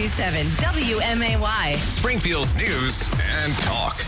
92.7 WMAY. Springfield's news and talk.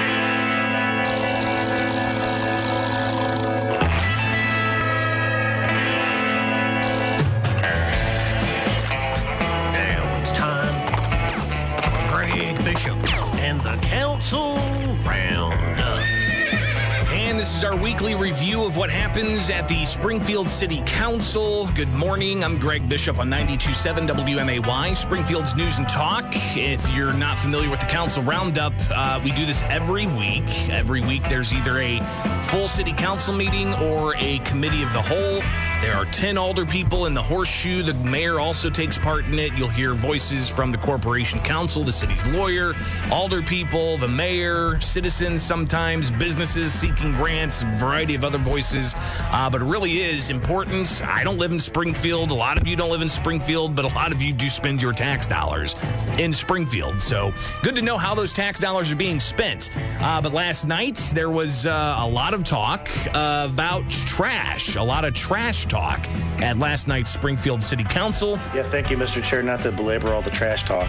Now it's time for Greg Bishop and the Council Roundup. And this is our weekly review of what happens at the Springfield City Council. Good morning. I'm Greg Bishop on 92.7 WMAY, Springfield's News and Talk. If you're not familiar with the Council Roundup, we do this every week. Every week there's either a full City Council meeting or a Committee of the Whole. There are 10 alder people in the horseshoe. The mayor also takes part in it. You'll hear voices from the Corporation Council, the city's lawyer, alder people, the mayor, citizens sometimes, businesses seeking grants, a variety of other voices. But it really is important. I don't live in Springfield. A lot of you don't live in Springfield, but a lot of you do spend your tax dollars in Springfield. So good to know how those tax dollars are being spent. But last night there was a lot of talk about trash, a lot of trash talk at last night's Springfield City Council. Yeah, thank you, Mr. Chair, not to belabor all the trash talk.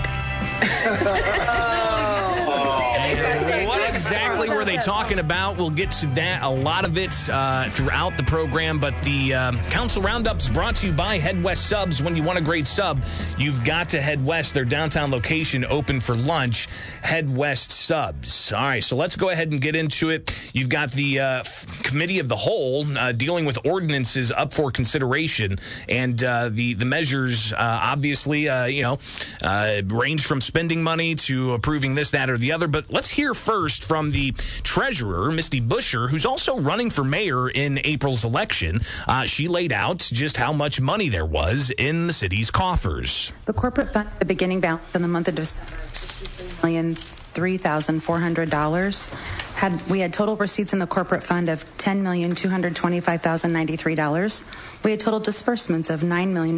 What exactly were they talking about? We'll get to that, a lot of it throughout the program, but the Council Roundup is brought to you by Head West Subs. When you want a great sub, you've got to head west. Their downtown location open for lunch, Head West Subs. All right, so let's go ahead and get into it. You've got the Committee of the Whole dealing with ordinances up for consideration, and the measures obviously range from spending money to approving this, that, or the other. But let's hear first from the treasurer, Misty Buscher, who's also running for mayor in April's election. She laid out just how much money there was in the city's coffers. The corporate fund, the beginning balance in the month of December, $63,300. We had total receipts in the corporate fund of $10,225,093. We had total disbursements of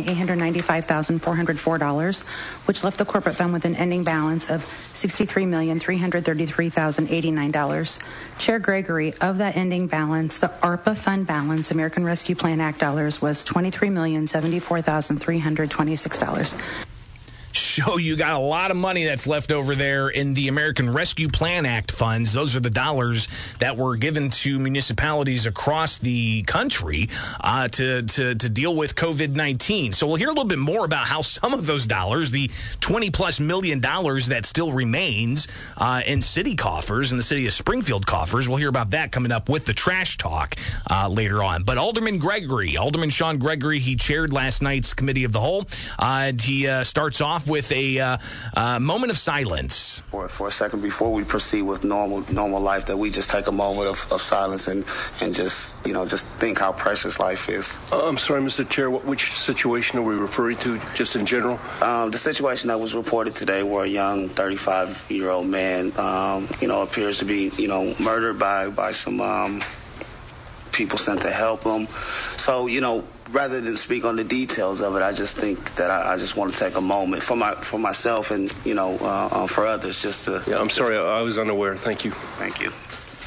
$9,895,404, which left the corporate fund with an ending balance of $63,333,089. Chair Gregory, of that ending balance, the ARPA fund balance, American Rescue Plan Act dollars, was $23,074,326. So you got a lot of money that's left over there in the American Rescue Plan Act funds. Those are the dollars that were given to municipalities across the country to deal with COVID-19. So we'll hear a little bit more about how some of those dollars, the $20+ million that still remains in city coffers, in the city of Springfield coffers, we'll hear about that coming up with the trash talk later on. But Alderman Sean Gregory, he chaired last night's Committee of the Whole. And he starts off with a moment of silence. For a second, before we proceed with normal life, that we just take a moment of silence and just think how precious life is. I'm sorry, Mr. Chair, which situation are we referring to, just in general? The situation that was reported today, where a young 35-year-old man, appears to be, murdered by some people sent to help him. So, rather than speak on the details of it, I just think that I just want to take a moment for myself and for others, just to. Yeah, I'm sorry, I was unaware. Thank you. Thank you.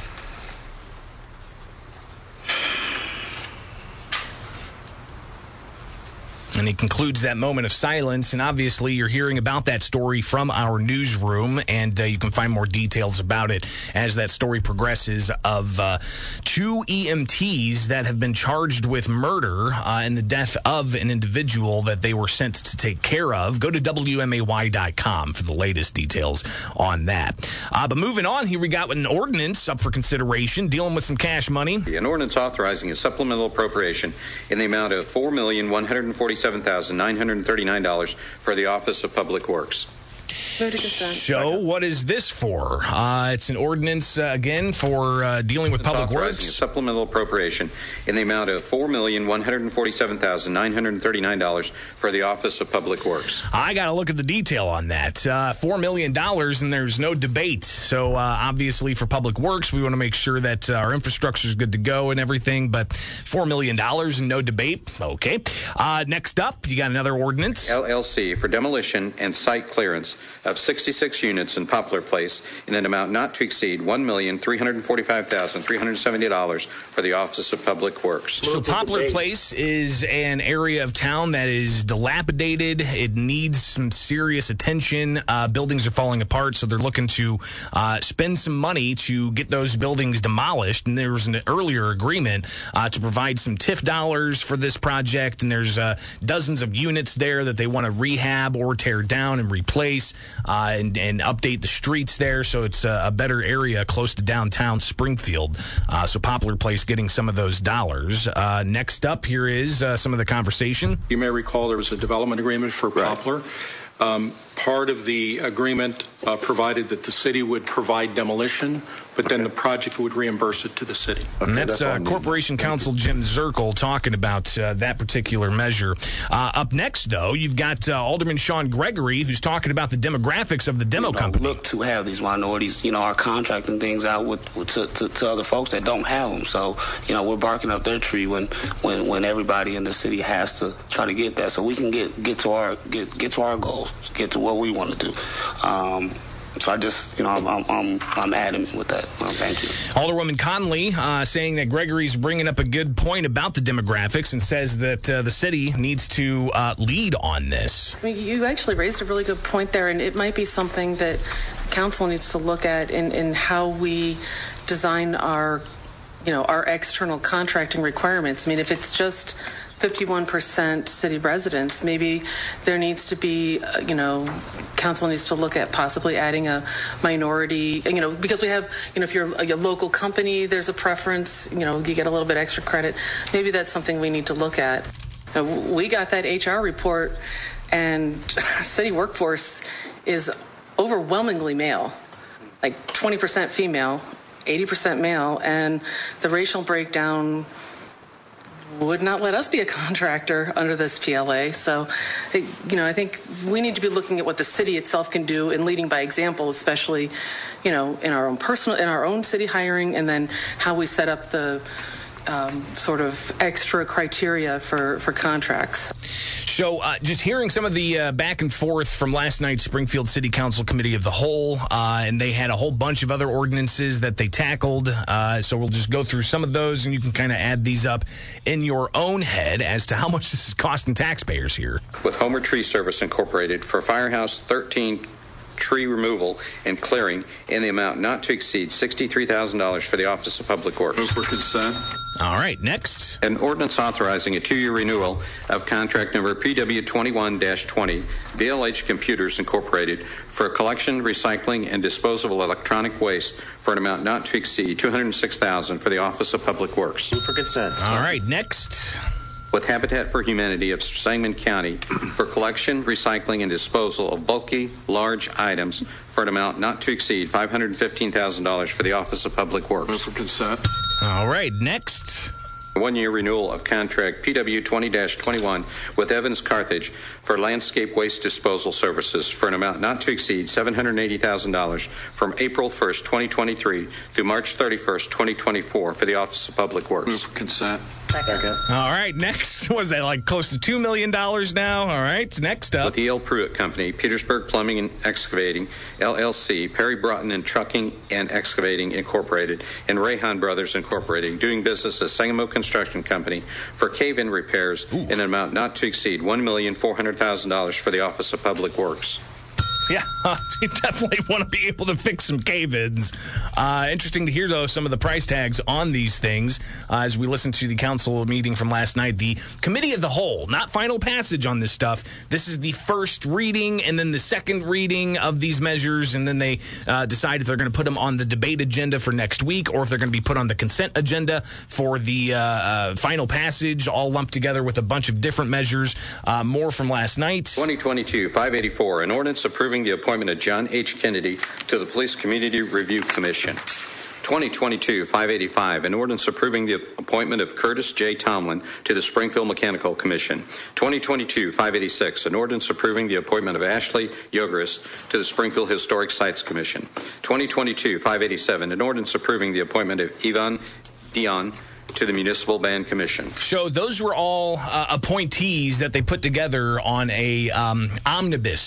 And he concludes that moment of silence, and obviously you're hearing about that story from our newsroom, and you can find more details about it as that story progresses, of two EMTs that have been charged with murder in the death of an individual that they were sent to take care of. Go to WMAY.com for the latest details on that. But moving on here, we got an ordinance up for consideration dealing with some cash money. An ordinance authorizing a supplemental appropriation in the amount of $4,147,939 for the Office of Public Works. So what is this for? It's an ordinance, again, for dealing with public works. A supplemental appropriation in the amount of $4,147,939 for the Office of Public Works. I got to look at the detail on that. $4 million, and there's no debate. So obviously for public works, we want to make sure that our infrastructure is good to go and everything, but $4 million and no debate. Okay. Next up, you got another ordinance. LLC for demolition and site clearance of 66 units in Poplar Place in an amount not to exceed $1,345,370 for the Office of Public Works. So Poplar Place is an area of town that is dilapidated. It needs some serious attention. Buildings are falling apart, so they're looking to spend some money to get those buildings demolished. And there was an earlier agreement to provide some TIF dollars for this project, and there's dozens of units there that they want to rehab or tear down and replace and update the streets there, so it's a better area close to downtown Springfield. So Poplar Place getting some of those dollars. Next up here is some of the conversation. You may recall there was a development agreement for Poplar. Part of the agreement provided that the city would provide demolition, but then the project would reimburse it to the city. And that's Corporation Counsel Jim Zirkle talking about that particular measure. Up next, though, you've got Alderman Sean Gregory, who's talking about the demographics of the demo company. Look to have these minorities, are contracting things out to other folks that don't have them. So, we're barking up their tree when everybody in the city has to try to get that, so we can get to our goals, get to what we want to do. So I just, I'm adamant with that. Thank you. Alderwoman Conley saying that Gregory's bringing up a good point about the demographics and says that the city needs to lead on this. I mean, you actually raised a really good point there, and it might be something that council needs to look at in how we design our external contracting requirements. I mean, if it's just 51% city residents, maybe there needs to be, council needs to look at possibly adding a minority, because we have, if you're a local company, there's a preference, you get a little bit extra credit. Maybe that's something we need to look at. We got that HR report, and city workforce is overwhelmingly male, like 20% female, 80% male, and the racial breakdown would not let us be a contractor under this PLA. So, I think we need to be looking at what the city itself can do and leading by example, especially, in our own city hiring, and then how we set up the sort of extra criteria for contracts. So just hearing some of the back and forth from last night's Springfield City Council Committee of the Whole, and they had a whole bunch of other ordinances that they tackled. So we'll just go through some of those, and you can kind of add these up in your own head as to how much this is costing taxpayers here. With Homer Tree Service Incorporated for Firehouse 13 tree removal and clearing in the amount not to exceed $63,000 for the Office of Public Works. Move for consent. All right, next. An ordinance authorizing a 2-year renewal of contract number PW21-20, BLH Computers Incorporated for collection, recycling, and disposal of electronic waste for an amount not to exceed $206,000 for the Office of Public Works. Move for consent. All right, next. With Habitat for Humanity of Sangamon County for collection, recycling, and disposal of bulky, large items for an amount not to exceed $515,000 for the Office of Public Works. Move for consent. All right, next. 1-year renewal of contract PW 20-21 with Evans Carthage for landscape waste disposal services for an amount not to exceed $780,000 from April 1st, 2023 through March 31st, 2024 for the Office of Public Works. Move for consent. Second. All right, next. Was that like close to $2 million now? All right, next up. With the L. Pruitt Company, Petersburg Plumbing and Excavating, LLC, Perry Broughton and Trucking and Excavating, Incorporated, and Rayhan Brothers, Incorporated, doing business as Sangamo Construction Company for cave-in repairs in an amount not to exceed $1,400,000 for the Office of Public Works. Yeah, you definitely want to be able to fix some cave-ins. Interesting to hear, though, some of the price tags on these things as we listen to the council meeting from last night. The Committee of the Whole, not final passage on this stuff. This is the first reading and then the second reading of these measures, and then they decide if they're going to put them on the debate agenda for next week or if they're going to be put on the consent agenda for the final passage, all lumped together with a bunch of different measures. More from last night. 2022-584, an ordinance approving the appointment of John H. Kennedy to the Police Community Review Commission. 2022-585, an ordinance approving the appointment of Curtis J. Tomlin to the Springfield Mechanical Commission. 2022-586, an ordinance approving the appointment of Ashley Yogeris to the Springfield Historic Sites Commission. 2022-587, an ordinance approving the appointment of Yvonne Dion to the Municipal Band Commission. So those were all appointees that they put together on a omnibus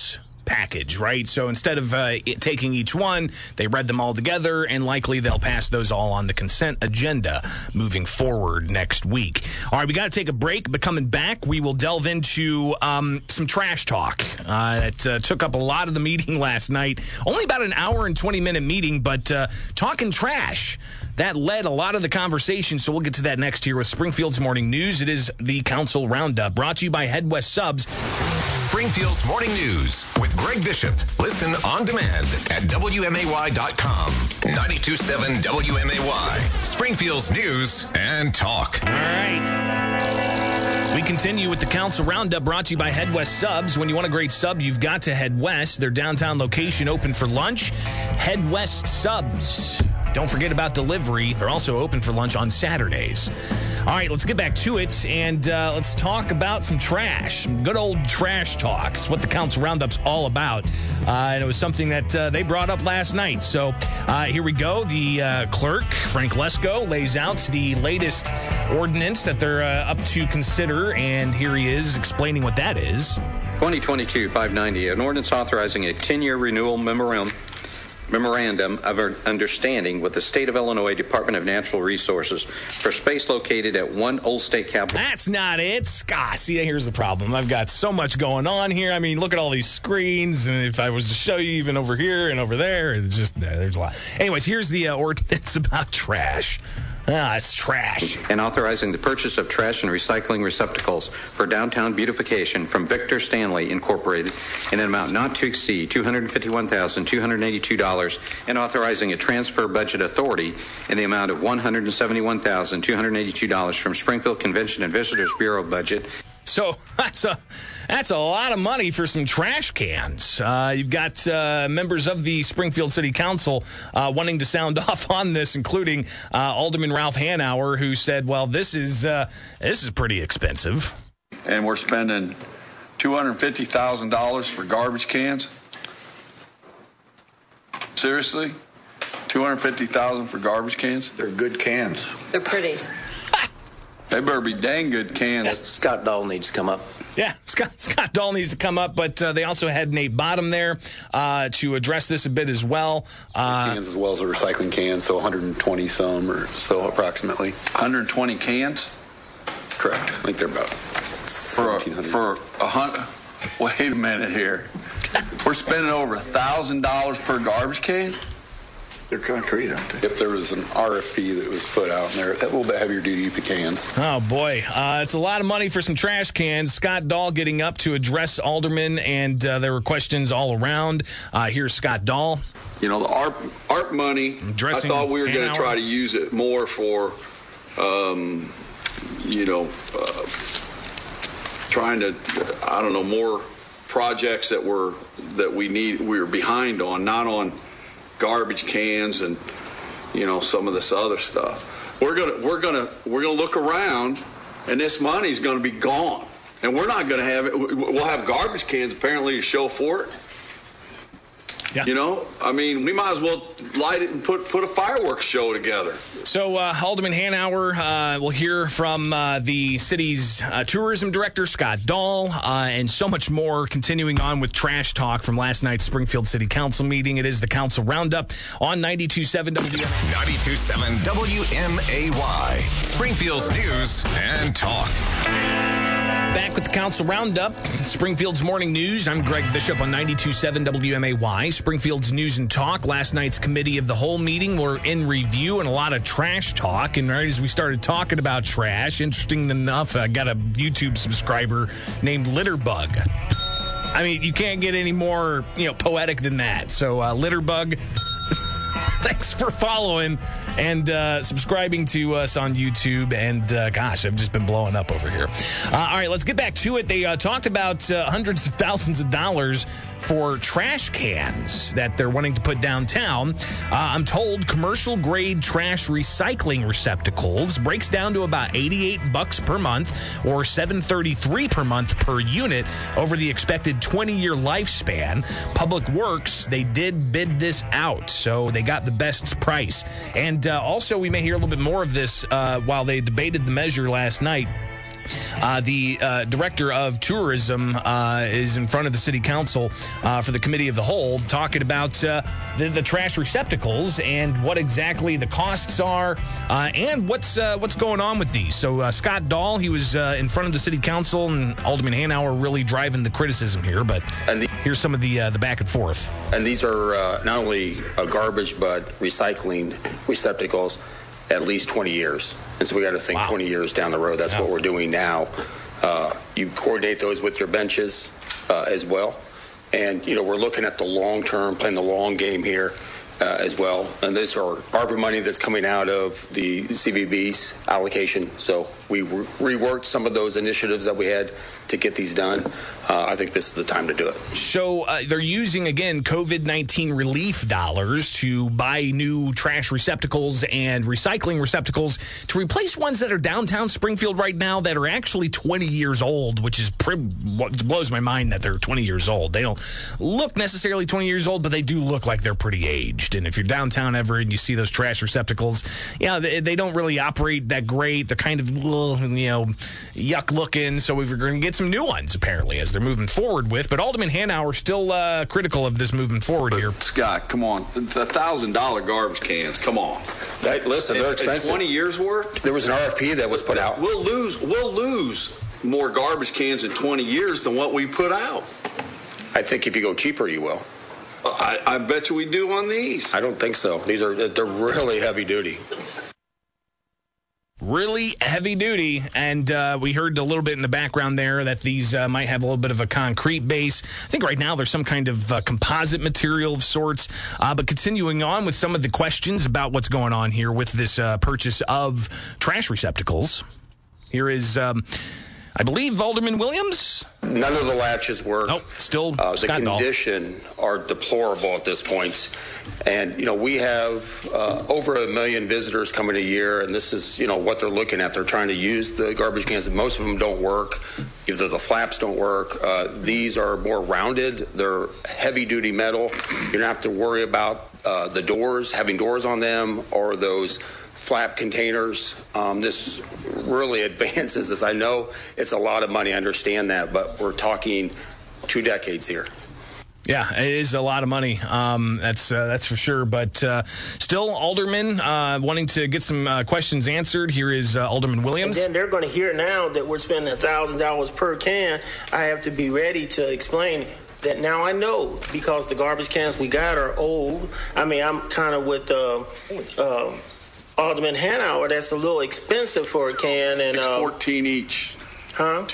package, right? So instead of taking each one, they read them all together, and likely they'll pass those all on the consent agenda moving forward next week. All right, we got to take a break, but coming back, we will delve into some trash talk. It took up a lot of the meeting last night. Only about an hour and 20-minute meeting, but talking trash. That led a lot of the conversation, so we'll get to that next here with Springfield's Morning News. It is the Council Roundup, brought to you by Head West Subs. Springfield's Morning News with Greg Bishop. Listen on demand at WMAY.com. 92.7 WMAY. Springfield's News and Talk. All right. We continue with the Council Roundup, brought to you by Head West Subs. When you want a great sub, you've got to head west. Their downtown location open for lunch. Head West Subs. Don't forget about delivery. They're also open for lunch on Saturdays. All right, let's get back to it, and let's talk about some trash. Some good old trash talk. It's what the Council Roundup's all about, and it was something that they brought up last night. So here we go. The clerk, Frank Lesko, lays out the latest ordinance that they're up to consider, and here he is explaining what that is. 2022-590, an ordinance authorizing a 10-year renewal memorandum of understanding with the State of Illinois Department of Natural Resources for space located at 1 Old State Capitol. That's not it, Scott. See, here's the problem. I've got so much going on here. I mean, look at all these screens, and if I was to show you even over here and over there, it's just, there's a lot. Anyways, here's the ordinance about trash. It's trash. And authorizing the purchase of trash and recycling receptacles for downtown beautification from Victor Stanley Incorporated in an amount not to exceed $251,282, and authorizing a transfer budget authority in the amount of $171,282 from Springfield Convention and Visitors Bureau budget. So that's a lot of money for some trash cans. You've got members of the Springfield City Council wanting to sound off on this, including Alderman Ralph Hanauer, who said, "Well, this is pretty expensive." And we're spending $250,000 for garbage cans. Seriously, $250,000 for garbage cans? They're good cans. They're pretty. They better be dang good cans. Scott Dahl needs to come up. Yeah, Scott Dahl needs to come up, but they also had Nate Bottom there to address this a bit as well. Cans as well as the recycling cans, so 120 some or so approximately. 120 cans? Correct. I think they're about for 100. Wait a minute here. We're spending over $1,000 per garbage can? They're concrete, aren't they? If there was an RFP that was put out in there, a little bit heavier duty cans. Oh, boy. It's a lot of money for some trash cans. Scott Dahl getting up to address aldermen, and there were questions all around. Here's Scott Dahl. You know, the ARP money, I thought we were going to try to use it more for, trying to, more projects that we were behind on, not on garbage cans and some of this other stuff. We're gonna look around, and this money's gonna be gone, and we're not gonna have it. We'll have garbage cans apparently to show for it. Yeah. We might as well light it and put a fireworks show together. So Alderman Hanauer will hear from the city's tourism director, Scott Dahl, and so much more, continuing on with trash talk from last night's Springfield City Council meeting. It is the Council Roundup on 92.7 WMAY. 92.7 WMAY. Springfield's News and Talk. Back with the Council Roundup, Springfield's Morning News. I'm Greg Bishop on 92.7 WMAY. Springfield's News and Talk. Last night's committee of the whole meeting were in review, and a lot of trash talk. And right as we started talking about trash, interesting enough, I got a YouTube subscriber named Litterbug. I mean, you can't get any more poetic than that. So Litterbug, thanks for following and subscribing to us on YouTube. And gosh, I've just been blowing up over here. All right, let's get back to it. They talked about hundreds of thousands of dollars for trash cans that they're wanting to put downtown. I'm told commercial grade trash recycling receptacles breaks down to about $88 per month or $733 per month per unit over the expected 20-year lifespan. Public Works, they did bid this out, so they got the best price. And also, we may hear a little bit more of this while they debated the measure last night. the director of tourism, is in front of the city council for the committee of the whole, talking about the trash receptacles and what exactly the costs are and what's going on with these. So Scott Dahl, he was in front of the city council, and Alderman Hanauer really driving the criticism here. But here's some of the back and forth. And these are not only garbage but recycling receptacles at least 20 years. And so we got to think 20 years down the road. That's what we're doing now. You coordinate those with your benches as well. And, we're looking at the long term, playing the long game here as well. And these are ARPA money that's coming out of the CVB's allocation. So we reworked some of those initiatives that we had to get these done. I think this is the time to do it. So they're using, again, COVID-19 relief dollars to buy new trash receptacles and recycling receptacles to replace ones that are downtown Springfield right now that are actually 20 years old, which is what blows my mind that they're 20 years old. They don't look necessarily 20 years old, but they do look like they're pretty aged. And if you're downtown ever and you see those trash receptacles, they don't really operate that great. They're kind of, yuck looking. So we're going to get some new ones, apparently, as they're moving forward with. But Alderman Hanauer still critical of this moving forward here. Scott, come on. $1,000 garbage cans. Come on. Listen, they're expensive. 20 years worth? There was an RFP that was put out. We'll lose more garbage cans in 20 years than what we put out. I think if you go cheaper, you will. I bet you we do on these. I don't think so. They're really heavy duty. Really heavy duty, and we heard a little bit in the background there that these might have a little bit of a concrete base. I think right now there's some kind of composite material of sorts. But continuing on with some of the questions about what's going on here with this purchase of trash receptacles, here is, I believe, Alderman Williams. None of the latches work. Nope, still the condition are deplorable at this point. And, we have over 1 million visitors coming a year, and this is, what they're looking at. They're trying to use the garbage cans, and most of them don't work. Either the flaps don't work. These are more rounded. They're heavy-duty metal. You don't have to worry about the doors, having doors on them, or those flap containers. This really advances this. I know it's a lot of money. I understand that, but we're talking 2 decades here. Yeah, it is a lot of money. That's for sure. But still, Alderman wanting to get some questions answered. Here is Alderman Williams. And then they're going to hear now that we're spending $1,000 per can. I have to be ready to explain that now I know, because the garbage cans we got are old. I mean, I'm kind of with Alderman Hanauer. That's a little expensive for a can. And it's $14 each. Huh?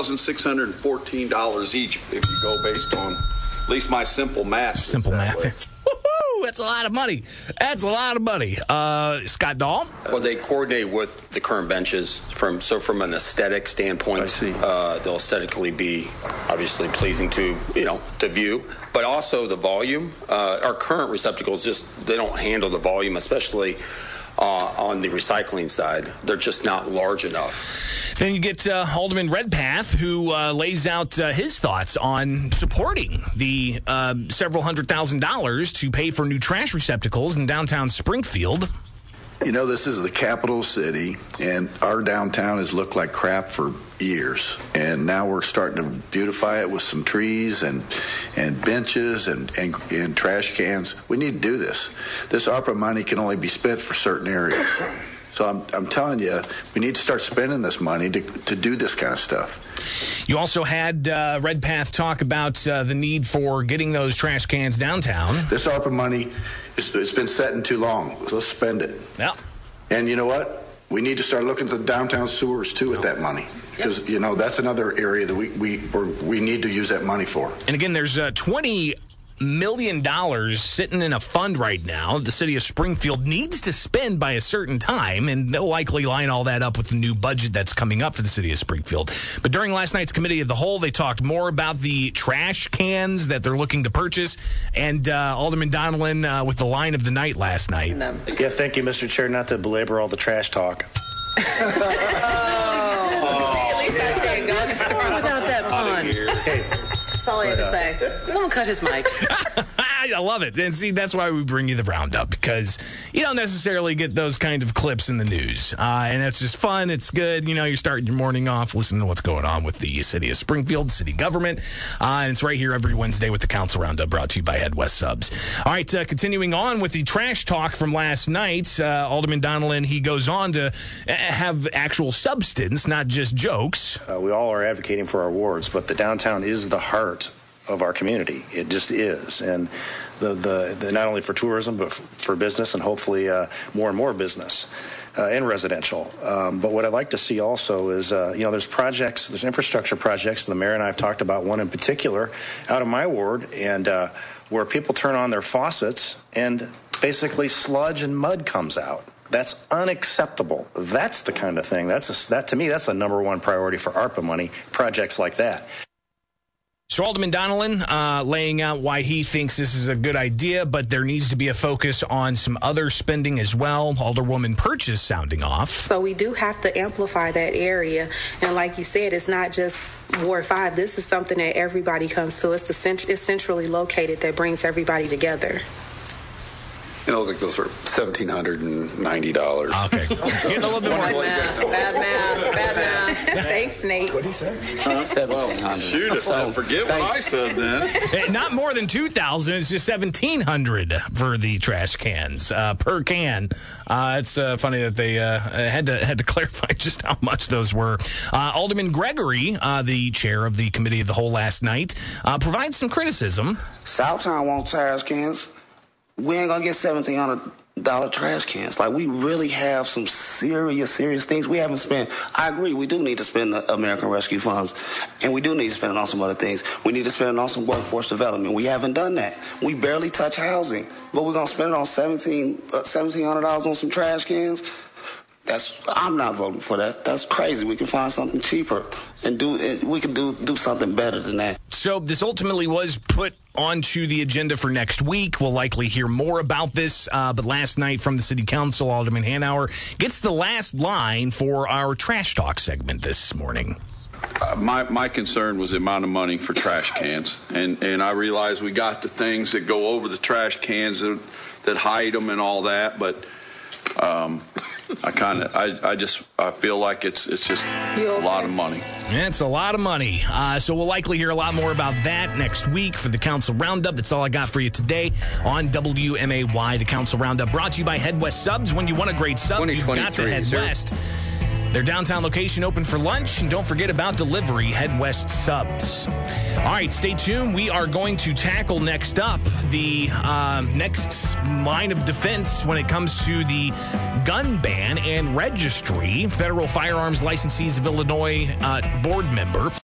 $2,614 each if you go based on at least my simple math. Simple math. Woohoo! That's a lot of money. That's a lot of money. Scott Dahl? Well, they coordinate with the current benches from an aesthetic standpoint. They'll aesthetically be obviously pleasing to view, but also the volume. Our current receptacles they don't handle the volume, especially on the recycling side. They're just not large enough. Then you get Alderman Redpath, who lays out his thoughts on supporting the several $100,000 to pay for new trash receptacles in downtown Springfield. This is the capital city, and our downtown has looked like crap for years. And now we're starting to beautify it with some trees and benches and trash cans. We need to do this. This ARPA money can only be spent for certain areas. So I'm telling you, we need to start spending this money to do this kind of stuff. You also had Redpath talk about the need for getting those trash cans downtown. This ARPA money, it's been setting too long. Let's spend it. Yeah. And you know what? We need to start looking at the downtown sewers, too, with that money. Because, that's another area that we need to use that money for. And again, there's $20 million sitting in a fund right now the city of Springfield needs to spend by a certain time, and they'll likely line all that up with the new budget that's coming up for the city of Springfield. But during last night's committee of the whole, they talked more about the trash cans that they're looking to purchase, and Alderman Donilon with the line of the night last night. Yeah, thank you, Mr. Chair, not to belabor all the trash talk. At least I said go without that pun. That's all I had to say. Someone cut his mic. I love it. And see, that's why we bring you the roundup, because you don't necessarily get those kind of clips in the news. And it's just fun. It's good. You're starting your morning off listening to what's going on with the city of Springfield, city government. And it's right here every Wednesday with the Council Roundup, brought to you by Head West Subs. All right, continuing on with the trash talk from last night, Alderman Donnellan, he goes on to have actual substance, not just jokes. We all are advocating for our wards, but the downtown is the heart of our community. It just is. And the not only for tourism, but for business, and hopefully more and more business and residential. But what I'd like to see also is, there's infrastructure projects. The mayor and I have talked about one in particular out of my ward, and where people turn on their faucets and basically sludge and mud comes out. That's unacceptable. That's the kind of thing. To me, that's the number one priority for ARPA money, projects like that. So Alderman Donnellan laying out why he thinks this is a good idea, but there needs to be a focus on some other spending as well. Alderwoman Purchase sounding off. So we do have to amplify that area. And like you said, it's not just Ward 5. This is something that everybody comes to. It's centrally located that brings everybody together. I think those are $1,790. Okay. Getting a little bit more. Bad math. Thanks, Nate. What did he say? $1,700. Shoot, I forget what I said then. Not more than $2,000. It's just $1,700 for the trash cans per can. It's funny that they had to clarify just how much those were. Alderman Gregory, the chair of the committee of the whole last night, provides some criticism. Southtown wants trash cans. We ain't gonna get $1,700 trash cans. Like, we really have some serious things we haven't spent. I agree, we do need to spend the American Rescue Funds, and we do need to spend it on some other things. We need to spend it on some workforce development. We haven't done that. We barely touch housing, but we're gonna spend it on $1,700 on some trash cans. I'm not voting for that. That's crazy. We can find something cheaper and we can do something better than that. So this ultimately was put onto the agenda for next week. We'll likely hear more about this. But last night from the city council, Alderman Hanauer gets the last line for our trash talk segment this morning. My concern was the amount of money for trash cans. And I realize we got the things that go over the trash cans that hide them and all that, but I feel like it's just a lot of money. Yeah, it's a lot of money. So we'll likely hear a lot more about that next week for the Council Roundup. That's all I got for you today on WMAY. The Council Roundup brought to you by Head West Subs. When you want a great sub, you've got to Head West. Their downtown location open for lunch, and don't forget about delivery, Head West Subs. All right, stay tuned. We are going to tackle next up the next line of defense when it comes to the gun ban and registry. Federal Firearms Licensees of Illinois board member